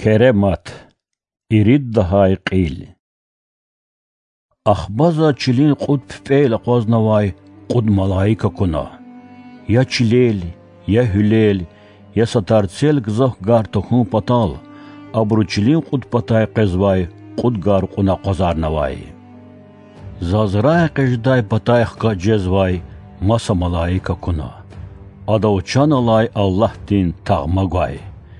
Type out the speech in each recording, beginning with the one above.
كرمت إردها قيل أخبزا تشلين قد فيل قوزنواي قد ملايكة كنا يا تشليل يا هليل يا ستار تسيلك زخ غار تخون بطال أبرو تشلين قد بطاي قزواي قد غار قنا قزار نواي زازراي قجداي بطاي خكا جزواي مسا ملايكة كنا أدو چانالاي الله دين تغمغواي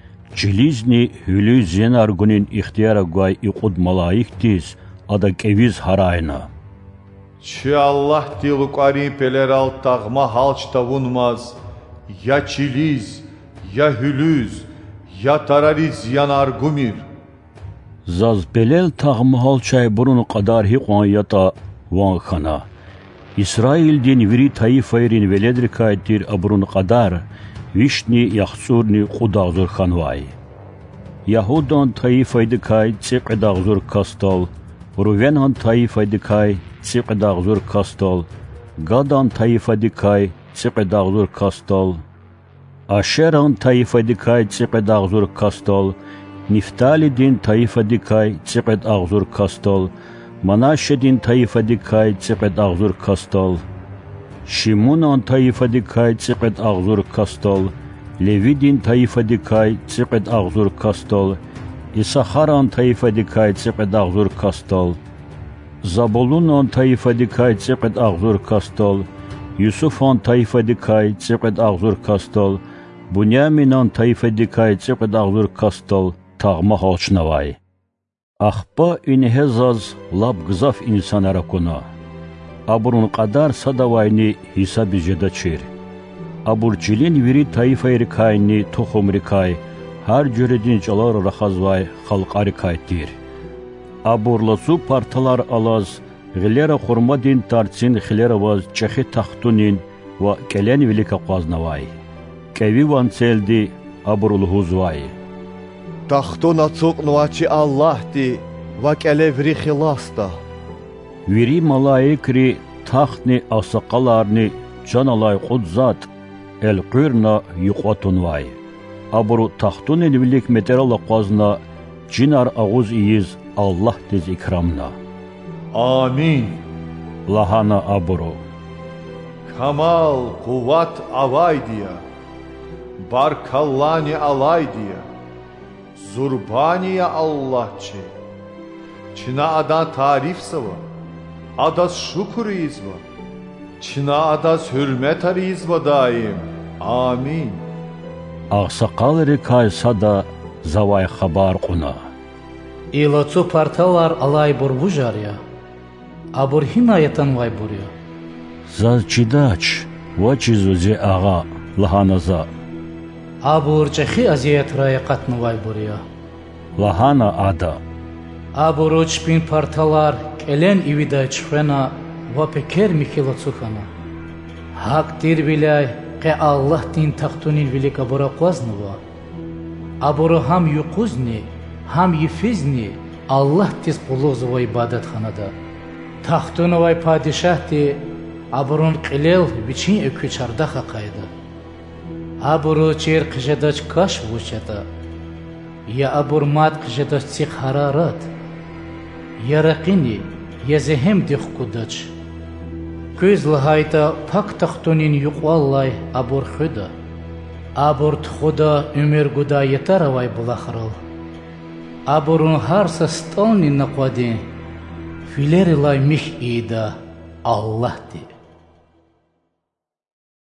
چليزني هلي زينار گونين اختيارغواي إقود ملايك تيز أدا كيويز هراينا Çi Allah diluqari peleral tağma halç tavunmaz, ya çiliz, ya hülüz, ya tarariz yanar gumir. Zaz belel tağma halçay burun kadar hiqan yata van khana. İsrail din viri taifayrin veledrikaytir aburun kadar, vişni yaxsurni qudağzur khanvay. Yahudan taifaydikay tsiqdağzur kastal, Ruvenan taifadikay tsiqdağzur kastal, Gadan taifadikay tsiqdağzur kastal, Asheran taifadikay tsiqdağzur kastal, Niftalidin taifadikay tsiqdağzur kastal, Manashedin taifadikay tsiqdağzur kastal, Shimunan taifadikay tsiqdağzur kastal, Levidin taifadikay tsiqdağzur kastal, İsakharan taifadikay tsiqdağzur kastal, Zabulunan taifadikay tsiqdağzur kastal, Yusufan taifadikay tsiqdağzur kastal, Bunyaminan taifadikay tsiqdağzur kastal, tağma halçnavay. Ahba inhezaz lab gzaf insanara kuna. Aburun qadar sadavayni hisabi jedaçir. Aburçilin viri taifayrikayni tohumrikay, Har cüredin çalar raxazvay xalqari kaytir. Aburlasu partalar alaz, Gilera xurmadin tartsin xilera vaz çexi taxtunin va kelen velika qaznavay. Kevi van seldi aburul huzvay. Taxtun açuq nuaçi Allah'di va kelevri xilasta. Viri malaikri taxtni asaqalarni canalay qudzat el qirna yuqatunvay. Aburu taxtunin vilik meterala qazna cinar ağuz iyiz Allah tez ikramna. Amin. Lahana aburu. Kamal kuvvat avaydiya. Barkallani alaydiya. Zurbaniya Allahçı. Çina ada tarif sıva. Adas şükür izva. Çina adas hürmet arizva daim. Amin. Ağsaqal rikay sada zavay xabar quna. İlaçu partalar alay burbu jarya. Abur hinayatan vay burya. Zaz çidaç, vaçizuzi ağa lahanaza. Abur çexi aziyet raya qatnu vay burya. Lahana ada. Abur uçpin partalar kelen ivida çfena va peker mikilaçu khana. Hak dir bilay Qe Allah din taxtunin vilik abura qaznova. Abura ham yuquzni, ham yifizni Allah tiz quluzva ibadat xanada. Taxtunova padişahti aburun qilel vichin eküçarda xaqayda. Aburu çer qijadaç kaş vuchata. Ya abur mat qijadaç tsiq hararat. Ya raqini, ya zehem dixkudaç. Көз лахайта пак тахтунин юқваллай абур худа. Абур тхуда умер гуда етаравай булахрал. Абурун харса столнин нақвадин. Филери лай мих ида Аллах ди.